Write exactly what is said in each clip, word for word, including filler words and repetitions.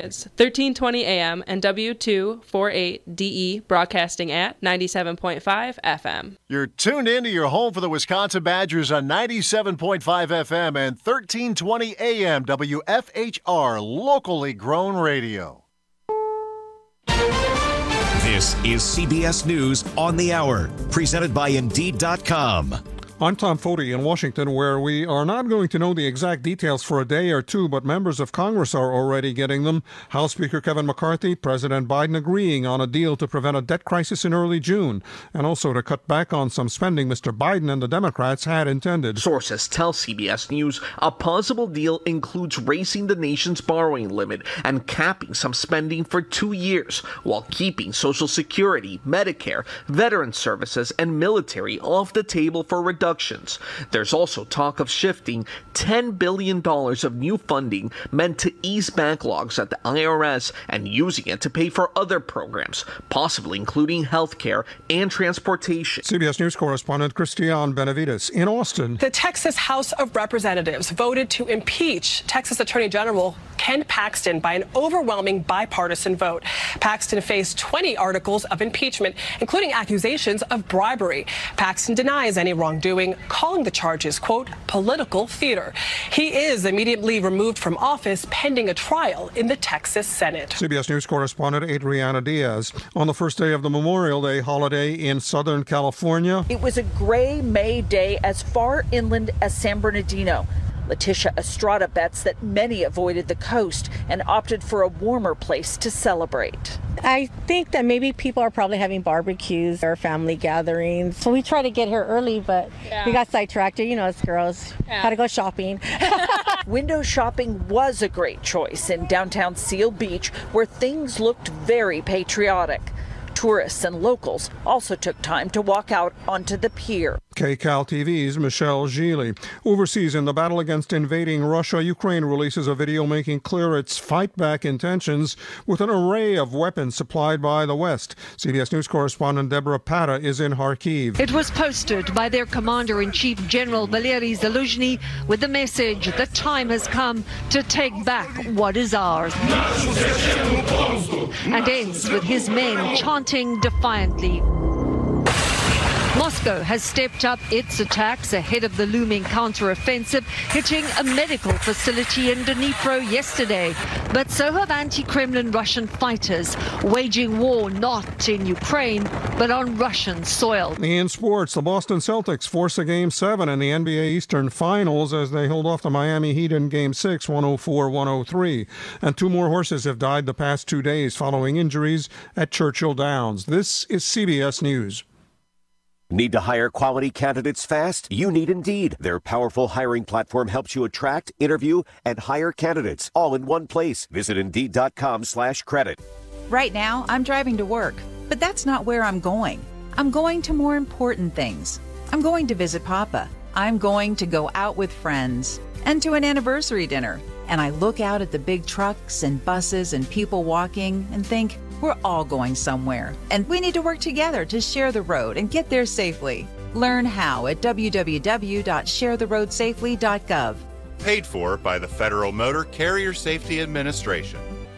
It's thirteen twenty A M and W two forty-eight D E broadcasting at ninety-seven point five F M. You're tuned in to your home for the Wisconsin Badgers on ninety-seven point five F M and thirteen twenty A M W F H R, locally grown radio. This is C B S News on the Hour, presented by Indeed dot com. I'm Tom Foti in Washington, where we are not going to know the exact details for a day or two, but members of Congress are already getting them. House Speaker Kevin McCarthy, President Biden agreeing on a deal to prevent a debt crisis in early June, and also to cut back on some spending Mister Biden and the Democrats had intended. Sources tell C B S News a possible deal includes raising the nation's borrowing limit and capping some spending for two years, while keeping Social Security, Medicare, veteran services, and military off the table for reduction. There's also talk of shifting ten billion dollars of new funding meant to ease backlogs at the I R S and using it to pay for other programs, possibly including health care and transportation. C B S News correspondent Christiane Benavides in Austin. The Texas House of Representatives voted to impeach Texas Attorney General Ken Paxton by an overwhelming bipartisan vote. Paxton faced twenty articles of impeachment, including accusations of bribery. Paxton denies any wrongdoing, calling the charges, quote, political theater. He is immediately removed from office pending a trial in the Texas Senate. C B S News correspondent Adriana Diaz. On the first day of the Memorial Day holiday in Southern California. It was a gray May day as far inland as San Bernardino. Letitia Estrada bets that many avoided the coast and opted for a warmer place to celebrate. I think that maybe people are probably having barbecues or family gatherings. So we try to get here early, but yeah. we got sidetracked. You know, as girls, yeah. had to go shopping. Window shopping was a great choice in downtown Seal Beach, where things looked very patriotic. Tourists and locals also took time to walk out onto the pier. K C A L T V's Michelle Gili. Overseas, in the battle against invading Russia, Ukraine releases a video making clear its fight-back intentions with an array of weapons supplied by the West. C B S News correspondent Deborah Pata is in Kharkiv. It was posted by their commander-in-chief, General Valery Zaluzhny, with the message the time has come to take back what is ours. And ends with his men chanting defiantly. Moscow has stepped up its attacks ahead of the looming counter-offensive, hitting a medical facility in Dnipro yesterday. But so have anti-Kremlin Russian fighters, waging war not in Ukraine, but on Russian soil. In sports, the Boston Celtics force a Game seven in the N B A Eastern Finals as they hold off the Miami Heat in Game six, one oh four to one oh three. And two more horses have died the past two days following injuries at Churchill Downs. This is C B S News. Need to hire quality candidates fast? You need Indeed. Their powerful hiring platform helps you attract, interview, and hire candidates all in one place. Visit Indeed.com slash credit. Right now, I'm driving to work, but that's not where I'm going. I'm going to more important things. I'm going to visit Papa. I'm going to go out with friends and to an anniversary dinner. And I look out at the big trucks and buses and people walking and think, we're all going somewhere, and we need to work together to share the road and get there safely. Learn how at w w w dot share the road safely dot gov. Paid for by the Federal Motor Carrier Safety Administration.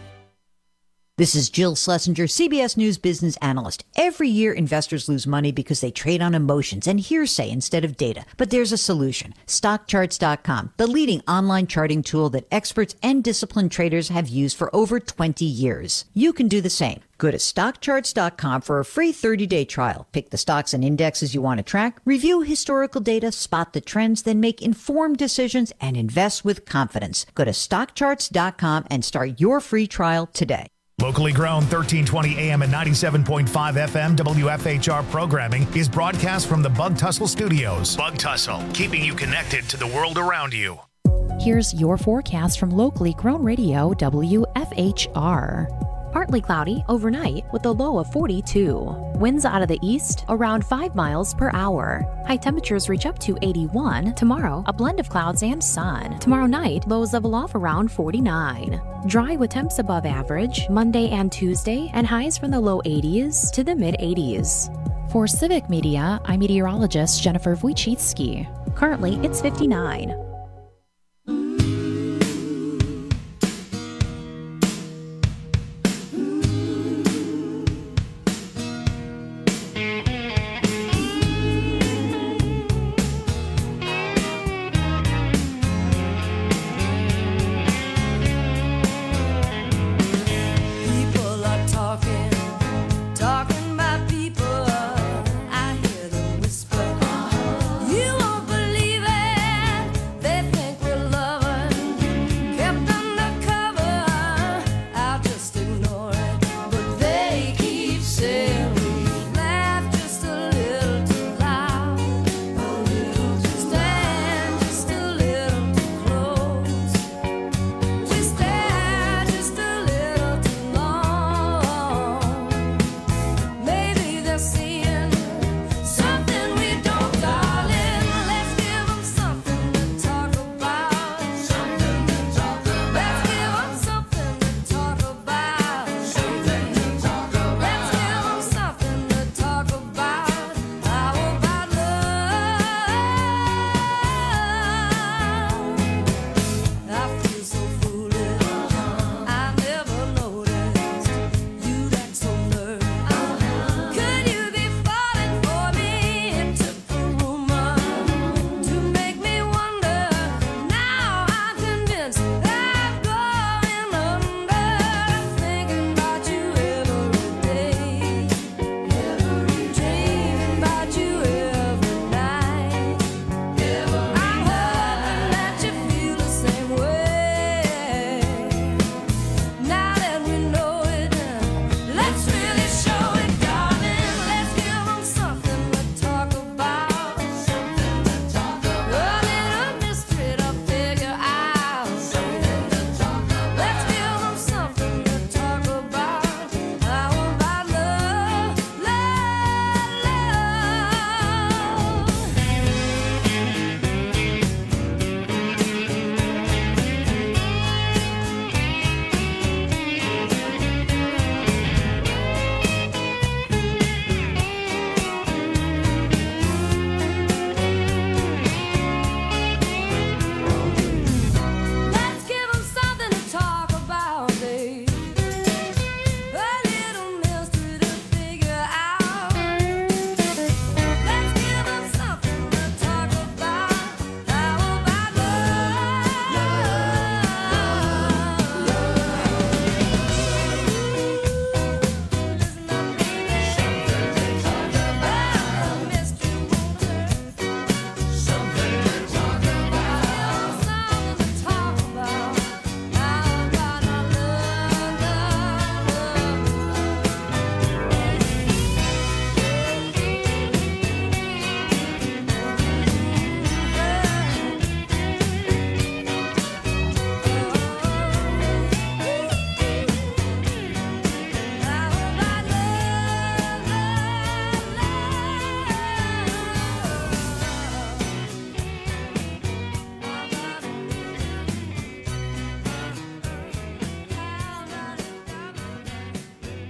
This is Jill Schlesinger, C B S News business analyst. Every year, investors lose money because they trade on emotions and hearsay instead of data. But there's a solution. stock charts dot com, the leading online charting tool that experts and disciplined traders have used for over twenty years. You can do the same. Go to stock charts dot com for a free thirty-day trial. Pick the stocks and indexes you want to track, review historical data, spot the trends, then make informed decisions and invest with confidence. Go to stock charts dot com and start your free trial today. Locally grown thirteen twenty A M and ninety-seven point five F M W F H R programming is broadcast from the Bug Tussle Studios. Bug Tussle, keeping you connected to the world around you. Here's your forecast from locally grown radio W F H R. Partly cloudy overnight with a low of forty-two. Winds out of the east around five miles per hour. High temperatures reach up to eighty-one. Tomorrow, a blend of clouds and sun. Tomorrow night, lows level off around forty-nine. Dry with temps above average Monday and Tuesday, and highs from the low eighties to the mid eighties. For Civic Media, I'm meteorologist Jennifer Wojcicki. Currently, it's fifty-nine.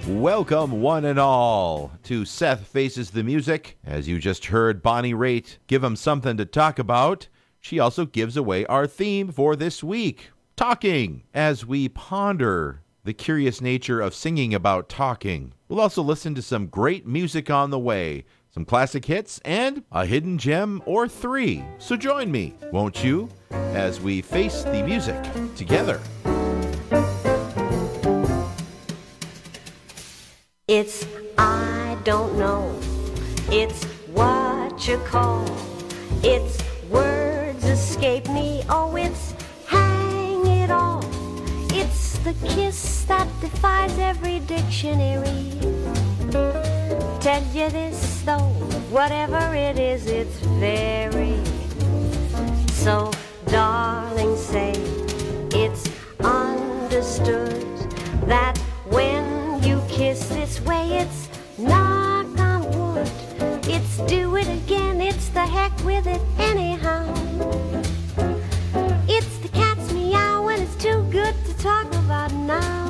Welcome, one and all, to Seth Faces the Music. As you just heard Bonnie Raitt give them something to talk about, she also gives away our theme for this week, talking, as we ponder the curious nature of singing about talking. We'll also listen to some great music on the way, some classic hits, and a hidden gem or three. So join me, won't you, as we face the music together. It's I don't know, it's what you call, it's words escape me, oh it's hang it all, it's the kiss that defies every dictionary. Tell you this though, whatever it is, it's very. So darling, say it's understood that when you kiss this way, it's knock on wood. It's do it again, it's the heck with it anyhow. It's the cat's meow and it's too good to talk about now.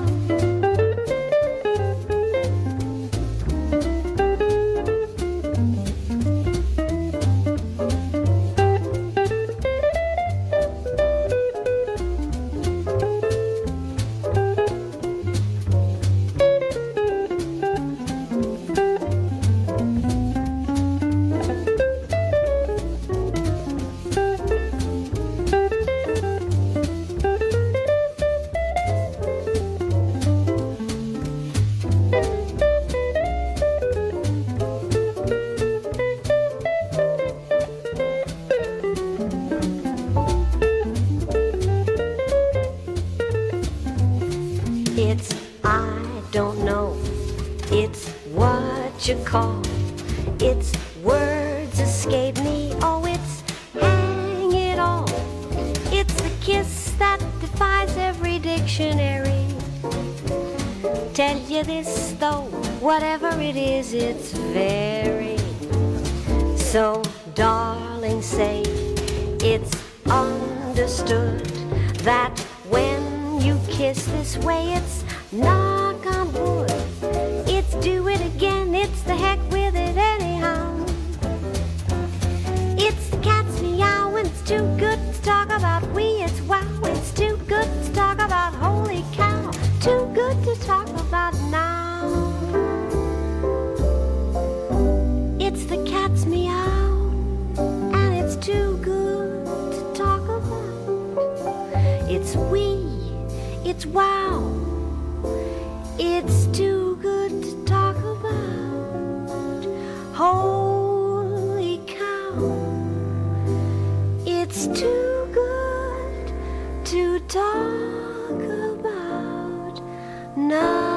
You call, it's words escape me, oh it's hang it all, it's the kiss that defies every dictionary. Tell you this though, whatever it is, it's very. So darling, say it's understood that when you kiss this way, it's knock on wood, it's do it again, it's the heck with it anyhow. It's the cat's meow and it's too good to talk about we, it's wow, it's too good to talk about holy cow, too good to talk about now. It's the cat's meow and it's too good to talk about. It's we, it's wow, it's too good to talk about. Holy cow, it's too good to talk about now.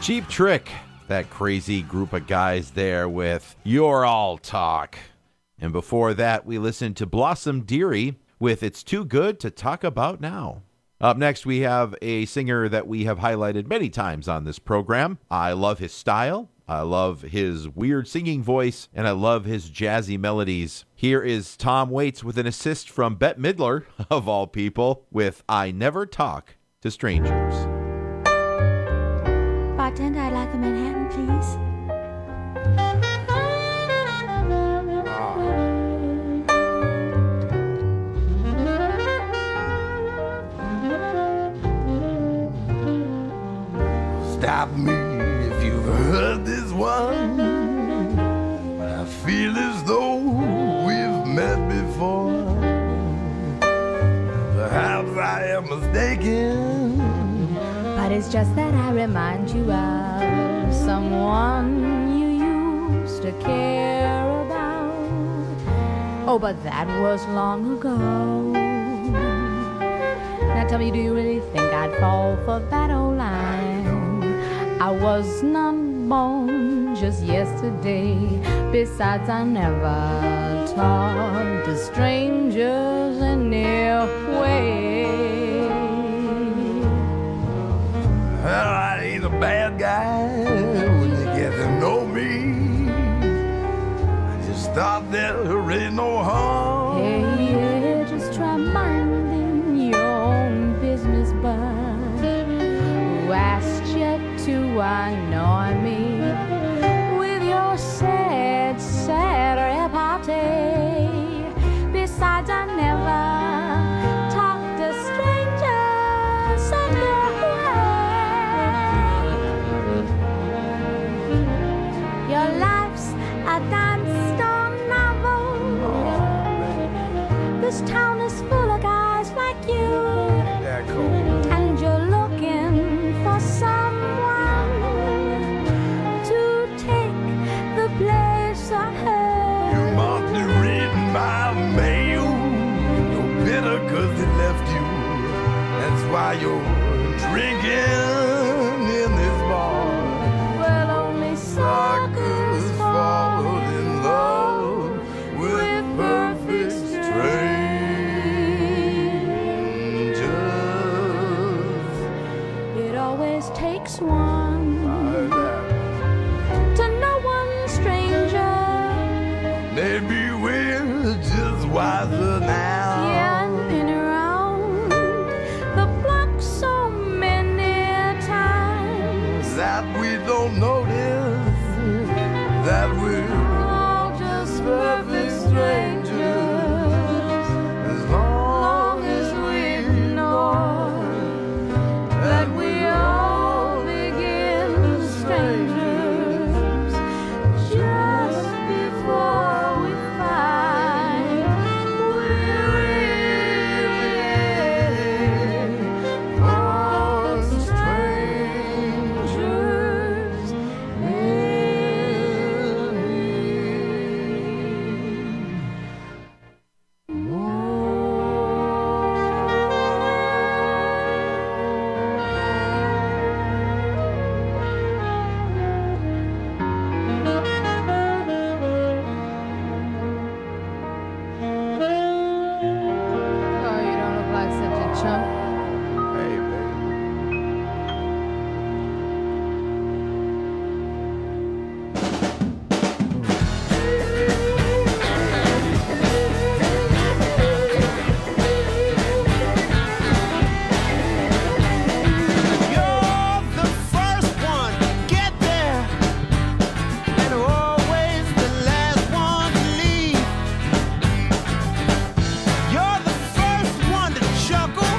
Cheap Trick, that crazy group of guys there with You're All Talk. And before that, we listened to Blossom Dearie with It's Too Good to Talk About Now. Up next, we have a singer that we have highlighted many times on this program. I love his style, I love his weird singing voice, and I love his jazzy melodies. Here is Tom Waits with an assist from Bette Midler, of all people, with I Never Talk to Strangers. Bartender, I'd like a Manhattan, please. Stop me if you've heard this one, but I feel as though we've met before. Perhaps I am mistaken, but it's just that I remind you of someone you used to care about. Oh, but that was long ago. Now tell me, do you really think I'd fall for that old line? I was not born just yesterday. Besides, I never talk to strangers anyway. Well, I ain't a bad guy when you get to know me. I just thought there ain't no harm. Hey, yeah, just try minding your own business, bud. Who asked you to annoy me with your sad, sad repartee? Besides, I never talk to strangers anyway. Your life's a dime store novel. This town is full of guys like you. That cool. And you're looking for someone to take the place I had. You must be reading my mail. You're bitter cause they left you. That's why you're drinking in this bar. Well, only suckers fall in love with perfect strangers. It always takes one to know one stranger. Maybe we're just wiser now. Yeah, I've been around the block so many times that we don't notice that we're all just perfect strangers. as long As we know that we all begin strangers just before we find we're really all strangers. Oh, you don't look like such a chump. Hey, baby. You're the first one to get there, and always the last one to leave. You're the first one to chuckle,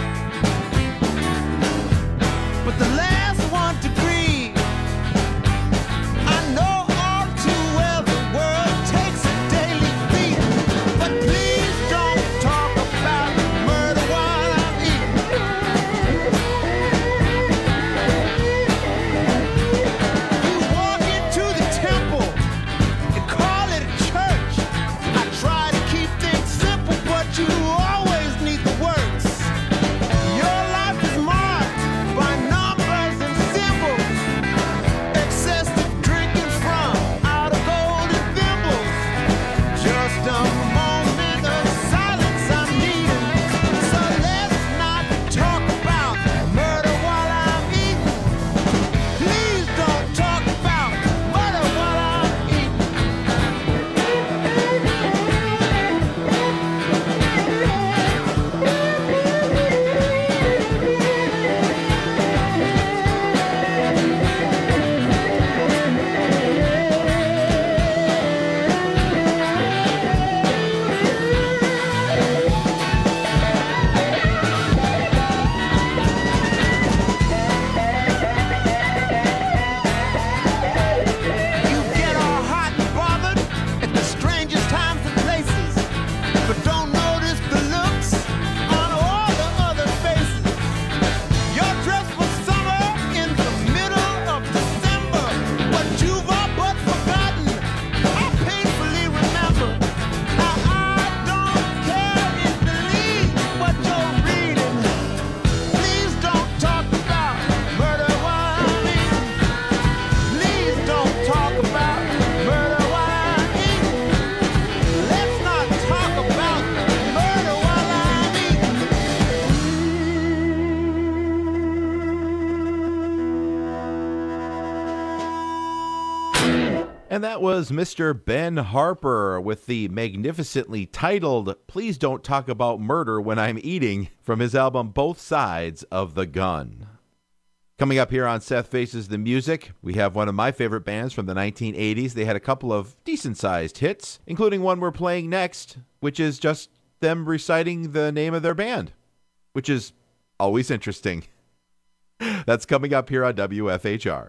but the last one to grieve. I know all too well the world takes a daily beat, but please don't talk about murder while I'm eating. You walk into the temple and call it a church. I try to keep things simple, but you always need the words. Your life is marked by numbers And that was Mister Ben Harper with the magnificently titled Please Don't Talk About Murder When I'm Eating from his album Both Sides of the Gun. Coming up here on Seth Faces the Music, we have one of my favorite bands from the nineteen eighties. They had a couple of decent-sized hits, including one we're playing next, which is just them reciting the name of their band, which is always interesting. That's coming up here on W F H R.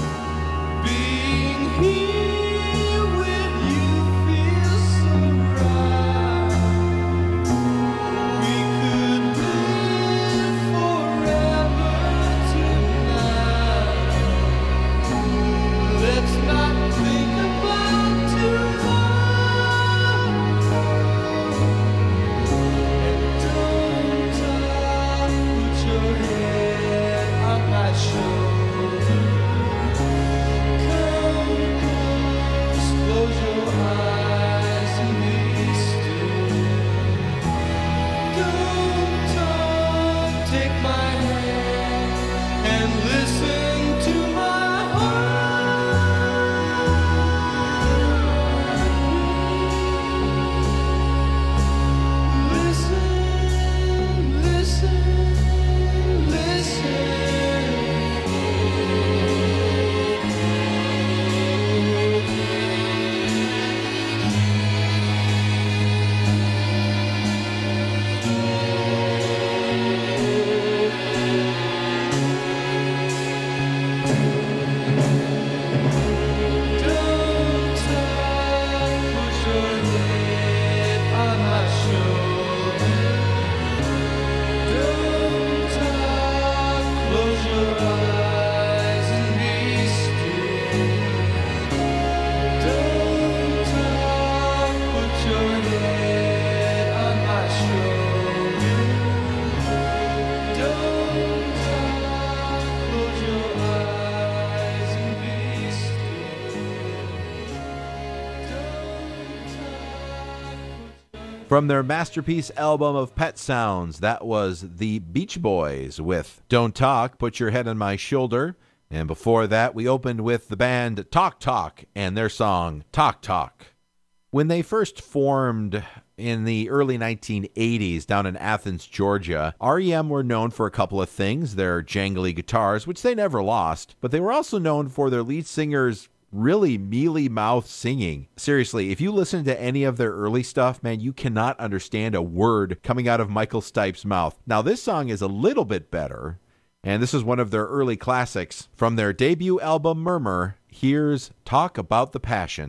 Being here with you feels so right. From their masterpiece album of pet sounds, that was the Beach Boys with Don't Talk, Put Your Head on My Shoulder. And before that, we opened with the band Talk Talk and their song Talk Talk. When they first formed in the early nineteen eighties down in Athens, Georgia, R E M were known for a couple of things. Their jangly guitars, which they never lost, but they were also known for their lead singer's really mealy mouth singing. Seriously, if you listen to any of their early stuff, man, you cannot understand a word coming out of Michael Stipe's mouth. Now, this song is a little bit better, and this is one of their early classics. From their debut album, Murmur, here's Talk About the Passion.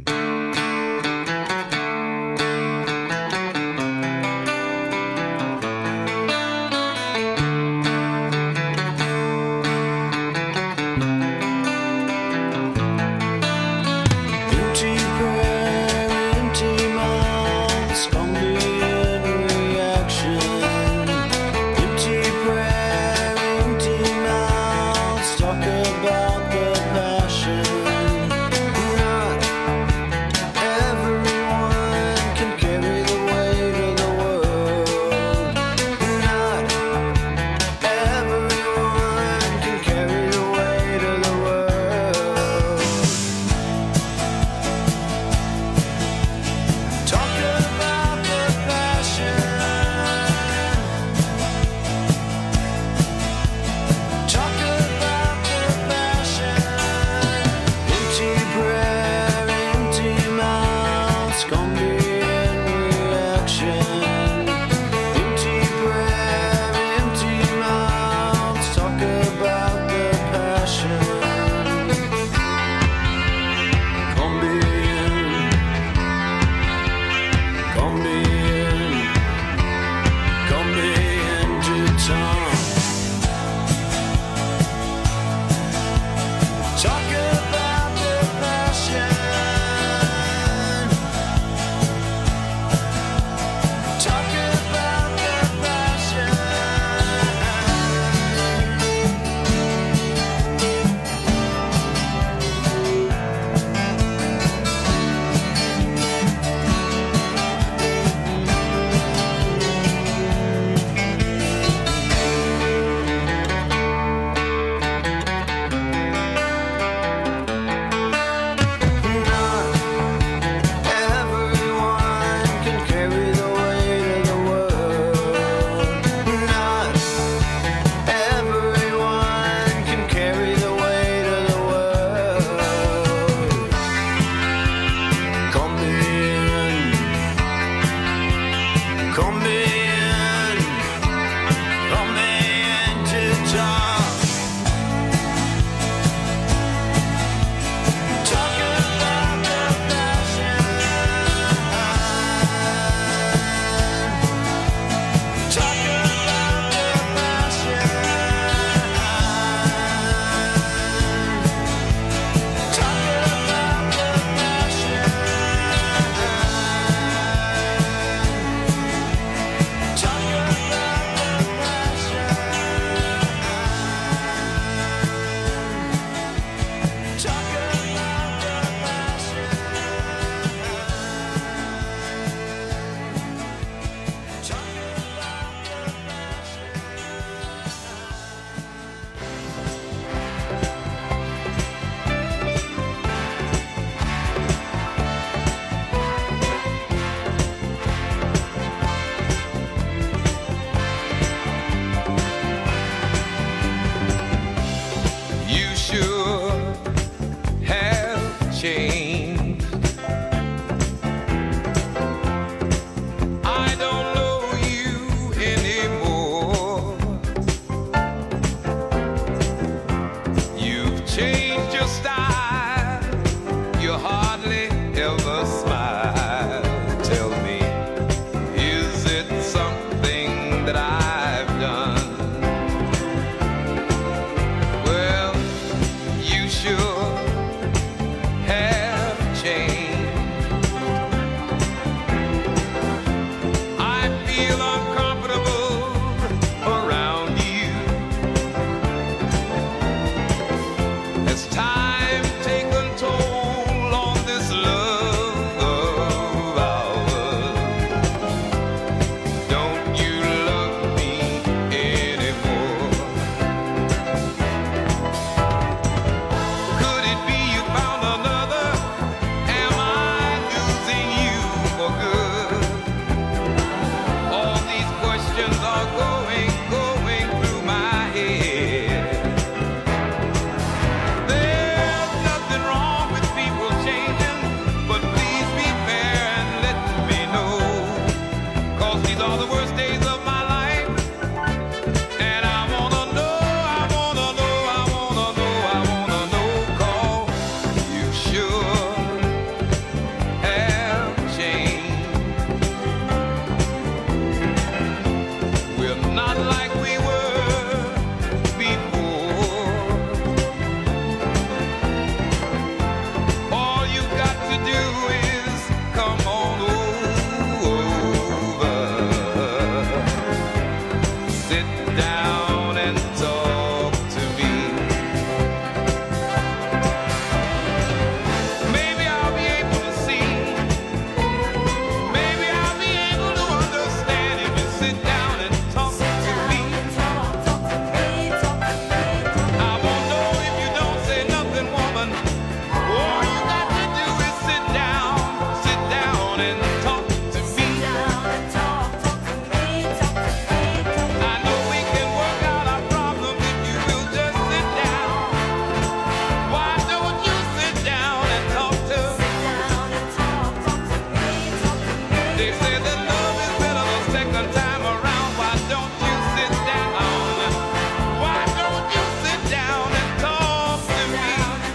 They say that love is better the second time around. Why don't you sit down? Why don't you sit down and talk to me?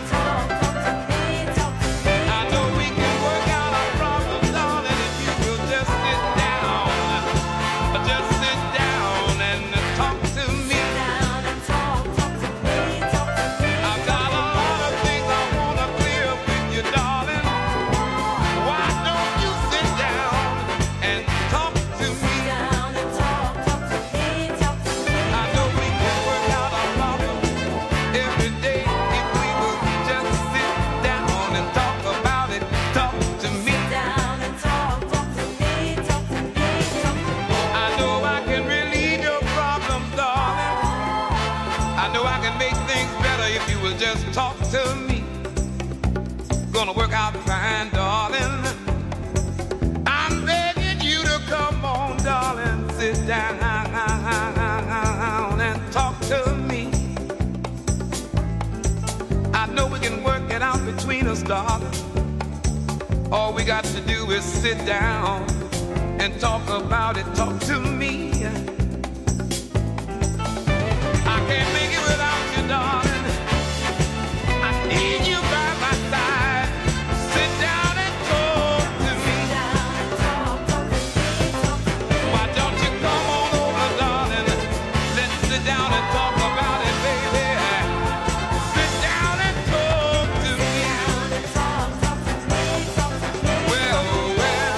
I know we can work out our problems, darling, if you will just sit down. Just sit down and talk to me. I've got a lot of things I want to clear up with you, darling. Why don't you sit down and talk to me? I know we can work out our problems every day if we will just sit down and talk about it. Talk to me. I know I can relieve your problems, darling. I know I can make things better if you will just talk to me. Gonna work out fine, darling. I'm begging you to come on, darling. Sit down and talk to me. I know we can work it out between us, darling. All we got to do is sit down and talk about it. Talk to me. I can't make it without you, darling. I need you by my side. Sit down and talk to me. Why don't you come on over, darling? Let's sit down and talk about it, baby. Sit down and talk to me. Well, well,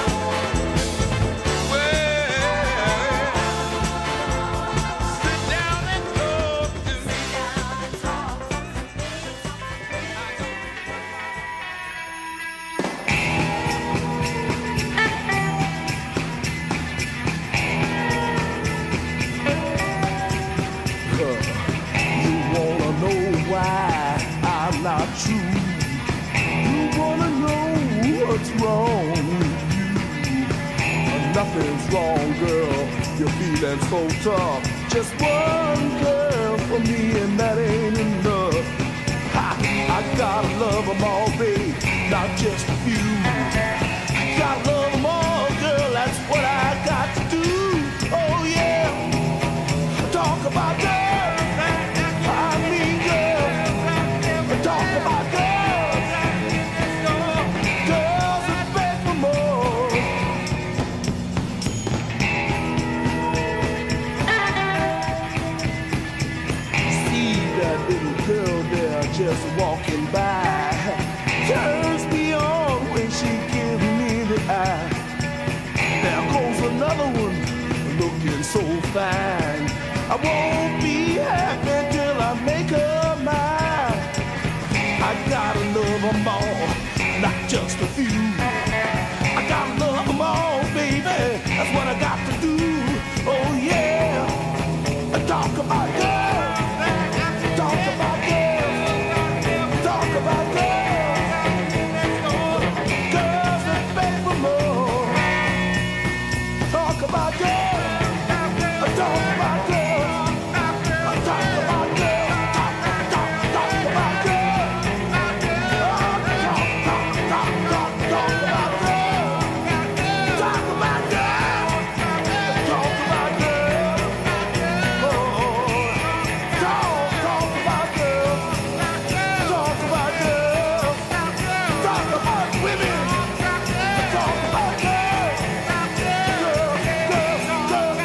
sit down and talk to me. You wanna know why I'm not true? You wanna know what's wrong with you? Nothing's wrong, girl. You're feeling so tough. Just one girl for me, and that ain't enough. Ha, I gotta love them all, babe, not just a few. Gotta love them all, girl. That's what I got to do. Oh yeah. Talk about girls. I mean girls. Talk about girls. Girls that beg for more. See that little girl there just walking by. Turns me on when she gives me the eye. There goes another one looking so fine. I won't be happy till I make her mine. I gotta love them all, not just a few. I gotta love them all, baby. That's what I got to do. Oh yeah. Talk about girls. Talk about girls. Talk about girls. Girls that beg for more. Talk about girls. Talk about girls. Talk about girls. Talk, talk, talk about girls. Talk, talk, talk, talk, talk, talk about girls. Talk about girls. Talk about girls. Oh, talk, talk about girls. Talk about girls. Talk about women. Talk about girls. Girls, girls, girls.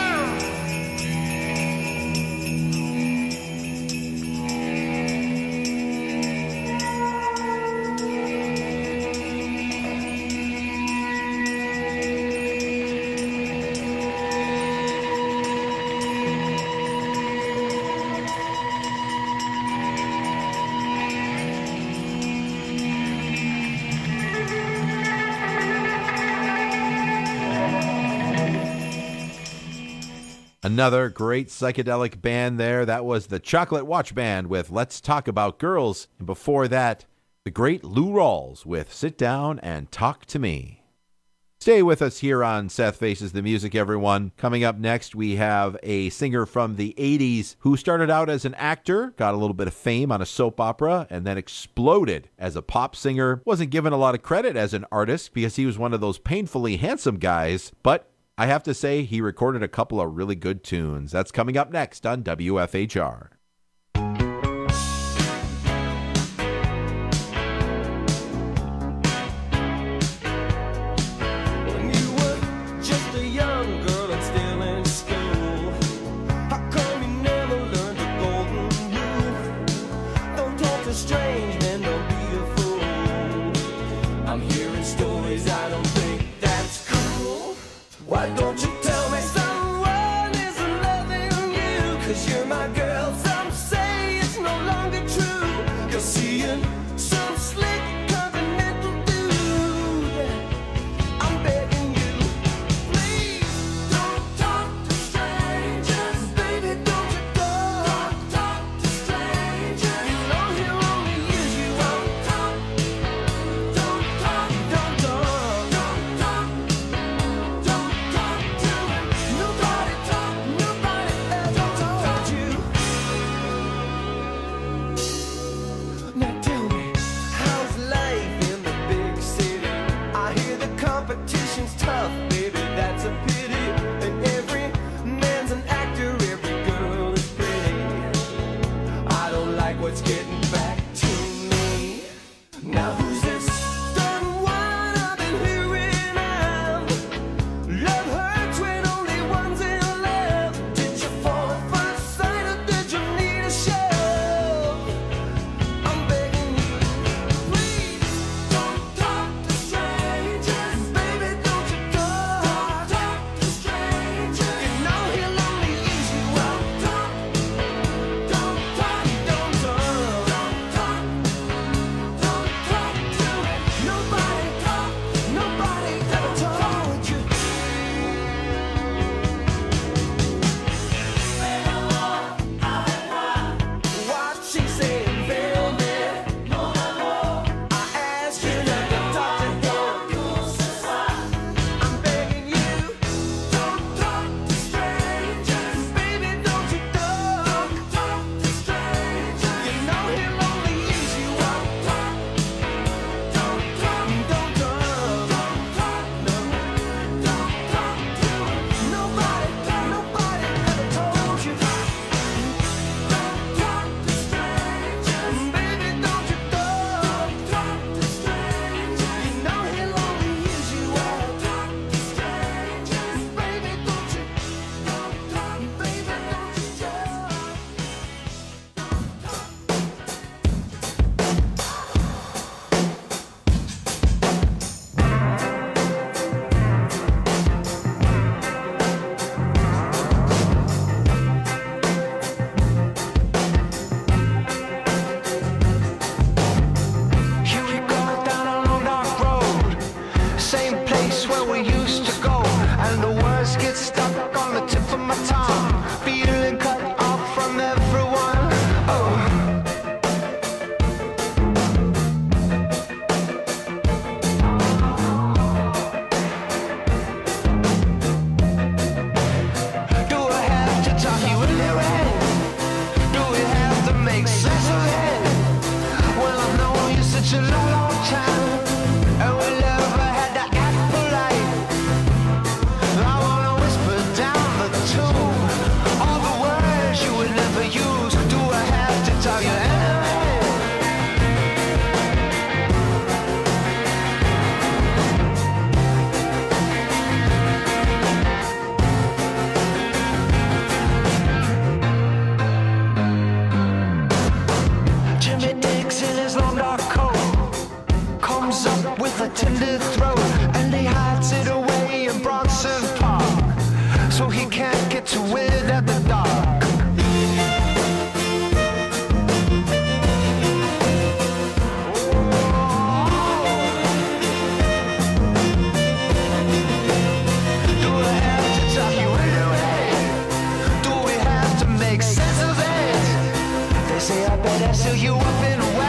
Another great psychedelic band there. That was the Chocolate Watch Band with Let's Talk About Girls. And before that, the great Lou Rawls with Sit Down and Talk to Me. Stay with us here on Seth Faces the Music, everyone. Coming up next, we have a singer from the eighties who started out as an actor, got a little bit of fame on a soap opera, and then exploded as a pop singer. Wasn't given a lot of credit as an artist because he was one of those painfully handsome guys, but I have to say he recorded a couple of really good tunes. That's coming up next on W F H R. Why don't you tell me someone isn't loving you? 'Cause you're my girl, some say it's no longer true. You're seeing some slick continental dude. I'm begging you, please don't talk to strangers. Baby, don't you talk, talk to strangers. You know he'll only use you. Don't talk, don't talk, don't talk. Competition's tough, baby, that's a pity. And every man's an actor, every girl is pretty. I don't like what's getting back to me. Now who's this done one I've been hearing of? Love hurts when only one's in love. Did you fall at first sight or did you need a shove? I'm begging you, please don't talk to strangers.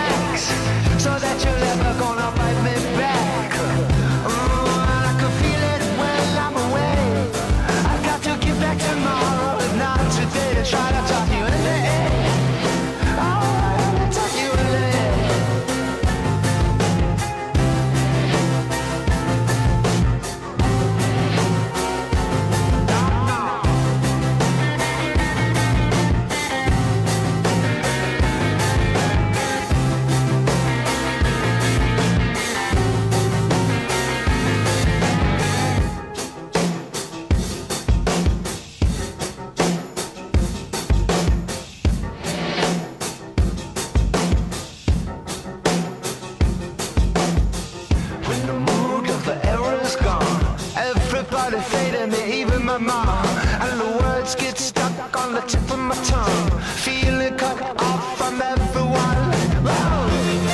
So that you're never gonna bite me back. Oh, I can feel it. my mom, and the words get stuck on the tip of my tongue. Feeling cut off from everyone. Whoa.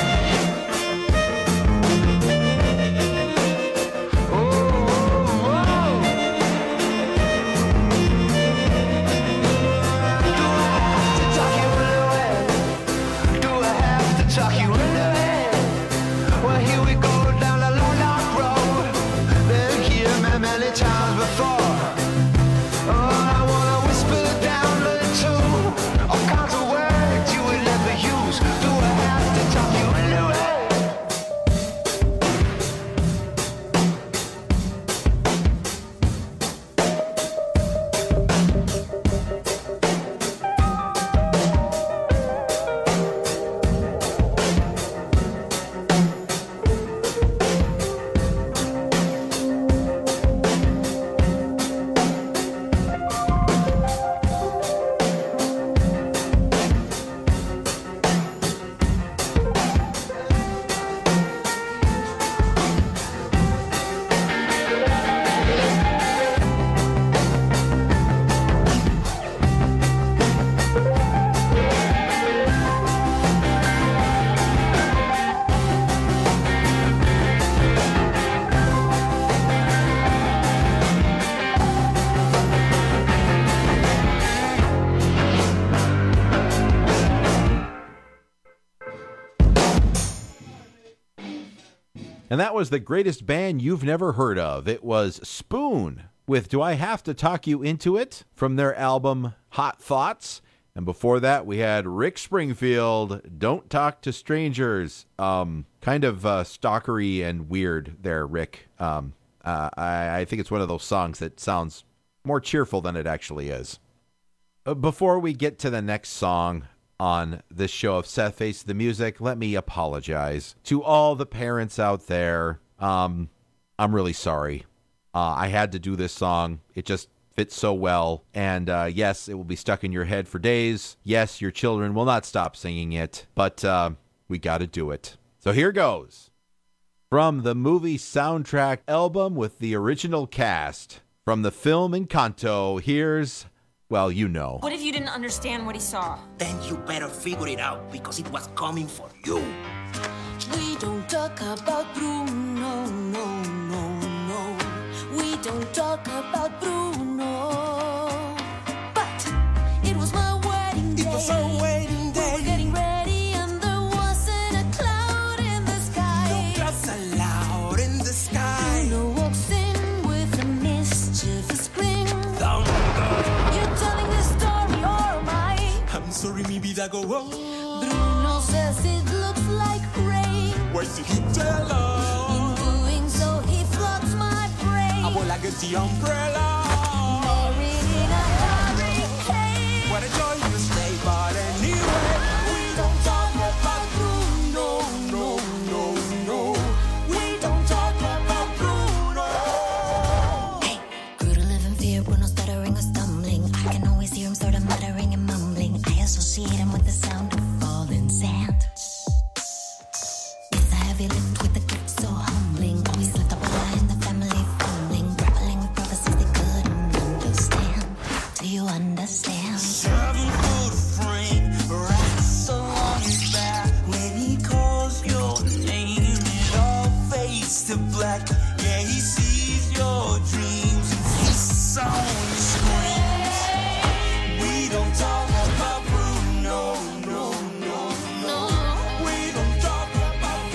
And that was the greatest band you've never heard of. It was Spoon with Do I Have to Talk You Into It from their album Hot Thoughts. And before that, we had Rick Springfield, Don't Talk to Strangers. Um, kind of uh, stalkery and weird there, Rick. Um, uh, I, I think it's one of those songs that sounds more cheerful than it actually is. Uh, before we get to the next song on this show of Seth Faces the Music, let me apologize to all the parents out there. Um, I'm really sorry. Uh, I had to do this song. It just fits so well. And uh, yes, it will be stuck in your head for days. Yes, your children will not stop singing it, but uh, we got to do it. So here goes. From the movie soundtrack album with the original cast, from the film Encanto, here's, well, you know. What if you didn't understand what he saw? Then you better figure it out, because it was coming for you. We don't talk about Bruno, no, no, no. We don't talk about Bruno. But it was my wedding day. It was our wedding day. We were getting ready and there wasn't a cloud in the sky. No clouds allowed in the sky. Bruno walks in with a mischievous grin. Down the You're telling this story or am I? I'm sorry, mi vida go wrong. Bruno says it looks like rain. Why did he tell us? In doing so, he floods my brain. I will like the umbrella. Married in a hurricane. What a joyous day, but anyway, we don't talk about Bruno, no, no, no. We don't talk about Bruno. Hey, grew to live in fear, Bruno stuttering or stumbling. I can always hear him sort of muttering and mumbling. I associate him with the sound of falling sand. It's a heavy lift with a gift so humbling. Always left up a lie in the family fumbling. Grappling with prophecies they couldn't understand. Do you understand? Seven foot frame, rats along his back. When he calls your name, it all fades to black. Yeah, he sees your dreams and his song screams. We don't talk about Bruno, no, no, no. We don't talk about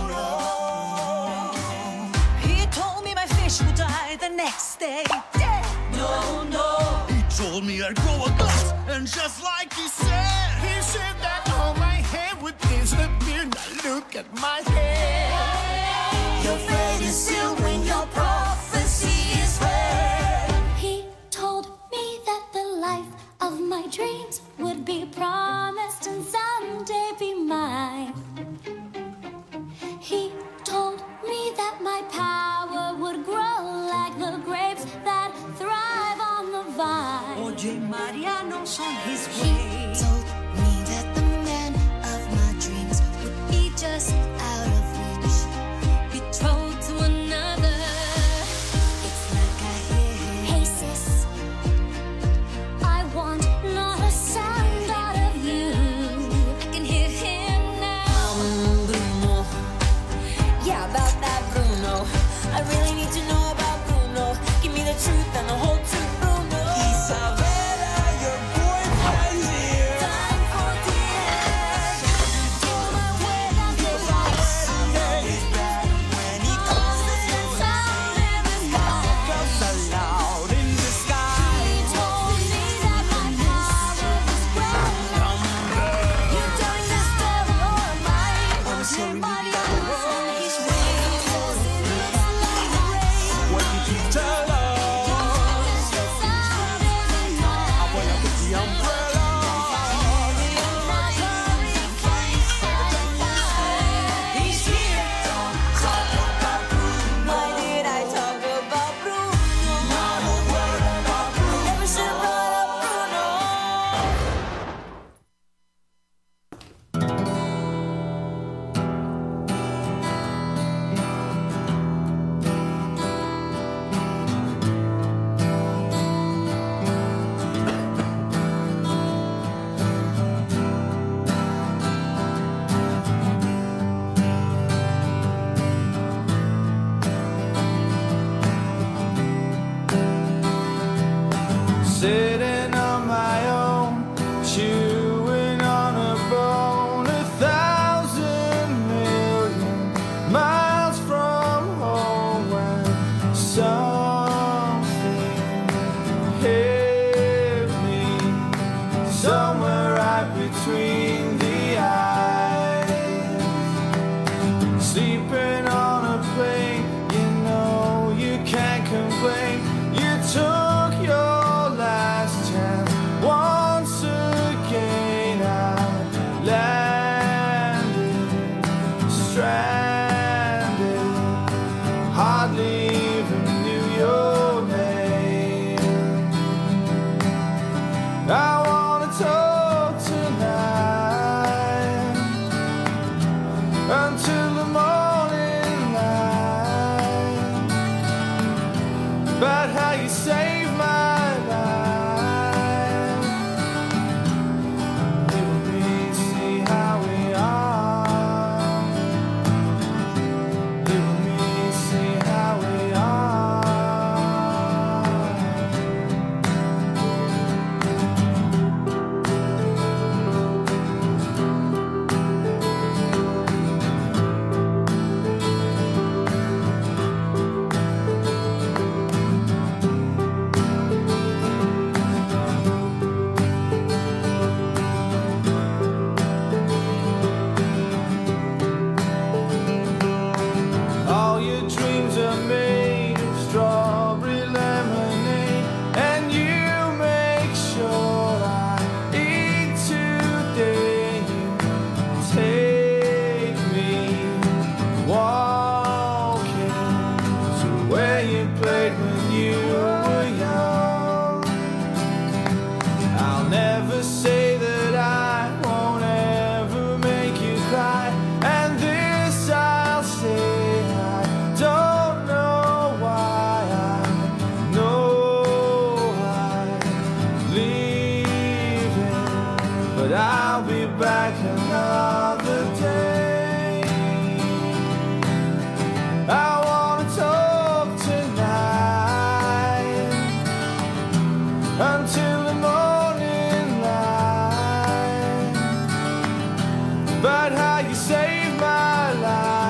Bruno. He told me my fish would die the next day. Dead. No, no. He told me I'd grow a glass, and just like he said, he said that all my hair would disappear. Now look at my hair. Your fate is sealed when your prophecy is read. He told me that the life of my dreams would be promised and someday be mine. He told me that my power would grow like the grapes that thrive on the vine. Oye, Mariano son his He told me that the man of my dreams would be just out of reach, betrothed to another. It's like I hear him. Hey sis, I wanna talk tonight until the morning light about how you saved my life. Let me see how we are. Let me see how we are. All your dreams are made of strawberry lemonade, and you make sure I eat today. You take me walking to where you played when you were young. I'll never say that I won't ever make you cry, and this I'll say. Don't know why, I know I'm leaving, but I'll be back another day. I wanna talk tonight until the morning light about how you saved my life.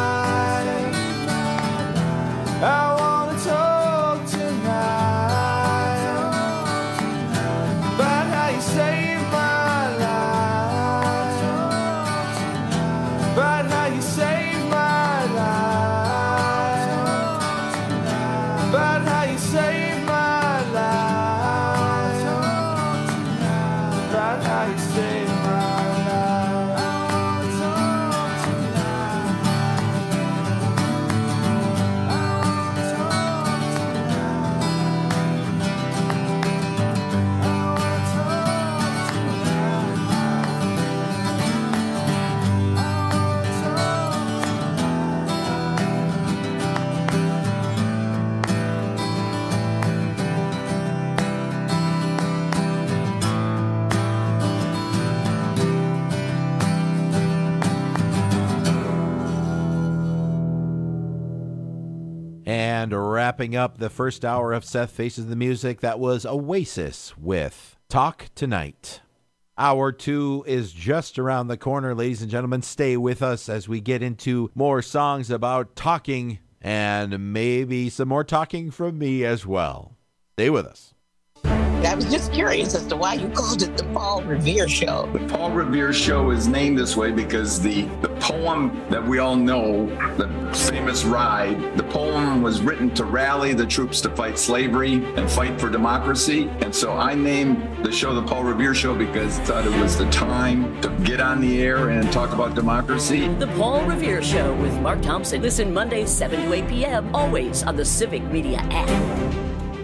I wanna talk tonight about how you saved my life, about how you saved my life, about how you saved my life, about how you saved my life. And wrapping up the first hour of Seth Faces the Music, that was Oasis with Talk Tonight. Hour two is just around the corner, ladies and gentlemen. Stay with us as we get into more songs about talking and maybe some more talking from me as well. Stay with us. I was just curious as to why you called it the Paul Revere Show. The Paul Revere Show is named this way because the, the poem that we all know, the famous Ride, the poem was written to rally the troops to fight slavery and fight for democracy. And so I named the show the Paul Revere Show because I thought it was the time to get on the air and talk about democracy. The Paul Revere Show with Mark Thompson. Listen Mondays, seven to eight p.m., always on the Civic Media app.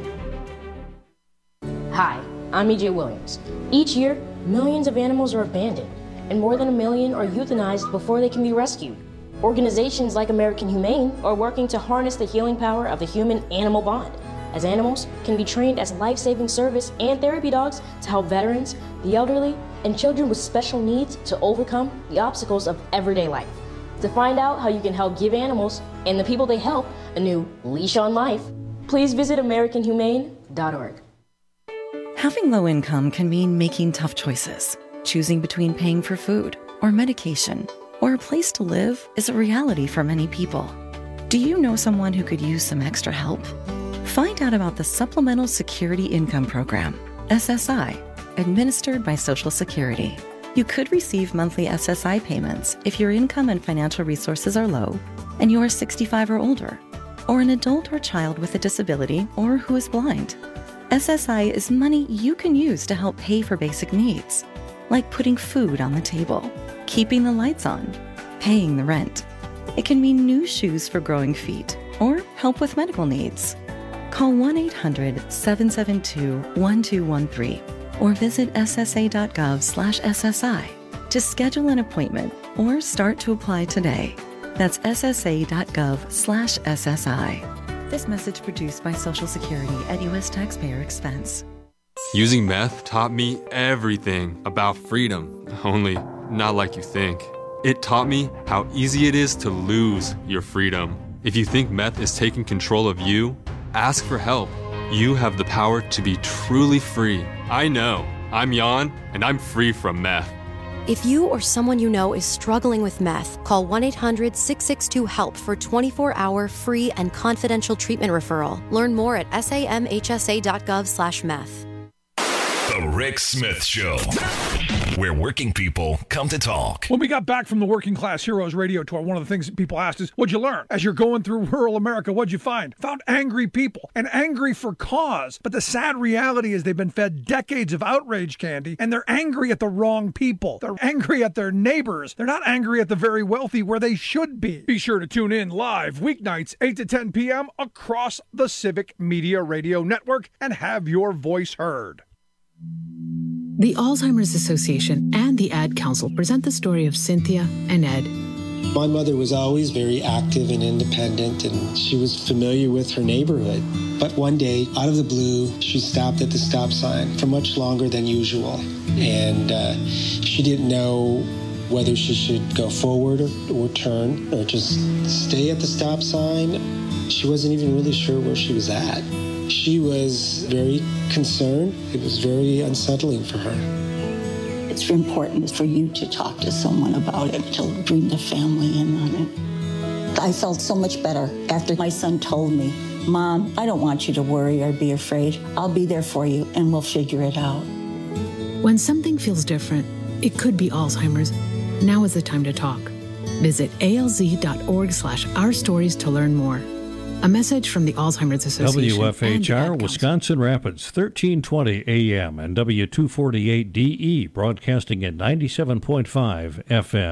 Hi, I'm E J Williams. Each year, millions of animals are abandoned, and more than a million are euthanized before they can be rescued. Organizations like American Humane are working to harness the healing power of the human-animal bond, as animals can be trained as life-saving service and therapy dogs to help veterans, the elderly, and children with special needs to overcome the obstacles of everyday life. To find out how you can help give animals and the people they help a new leash on life, please visit american humane dot org. Having low income can mean making tough choices. Choosing between paying for food or medication or a place to live is a reality for many people. Do you know someone who could use some extra help? Find out about the Supplemental Security Income Program, S S I, administered by Social Security. You could receive monthly S S I payments if your income and financial resources are low and you are sixty-five or older, or an adult or child with a disability or who is blind. S S I is money you can use to help pay for basic needs, like putting food on the table, keeping the lights on, paying the rent. It can mean new shoes for growing feet or help with medical needs. Call one eight hundred seven seven two one two one three or visit s s a dot gov slash s s i to schedule an appointment or start to apply today. That's s s a dot gov slash s s i. This message produced by Social Security at U S taxpayer expense. Using meth taught me everything about freedom, only not like you think. It taught me how easy it is to lose your freedom. If you think meth is taking control of you, ask for help. You have the power to be truly free. I know. I'm Jan, and I'm free from meth. If you or someone you know is struggling with meth, call one eight hundred six six two HELP for twenty-four hour free and confidential treatment referral. Learn more at samhsa dot gov slash meth. The Rick Smith Show, where working people come to talk. When we got back from the Working Class Heroes radio tour, one of the things that people asked is, what'd you learn? As you're going through rural America, what'd you find? Found angry people, and angry for cause. But the sad reality is they've been fed decades of outrage candy, and they're angry at the wrong people. They're angry at their neighbors. They're not angry at the very wealthy where they should be. Be sure to tune in live weeknights, eight to ten p.m. across the Civic Media Radio Network and have your voice heard. The Alzheimer's Association and the Ad Council present the story of Cynthia and Ed. My mother was always very active and independent, and she was familiar with her neighborhood. But one day, out of the blue, she stopped at the stop sign for much longer than usual. And uh, she didn't know whether she should go forward or, or turn or just stay at the stop sign. She wasn't even really sure where she was at. She was very concerned. It was very unsettling for her. It's important for you to talk to someone about it, to bring the family in on it. I felt so much better after my son told me, Mom, I don't want you to worry or be afraid. I'll be there for you and we'll figure it out. When something feels different, it could be Alzheimer's. Now is the time to talk. Visit A L Z dot org slash our stories to learn more. A message from the Alzheimer's Association. W F H R, Wisconsin Rapids, thirteen twenty A M and W two forty-eight D E, broadcasting at ninety-seven point five F M.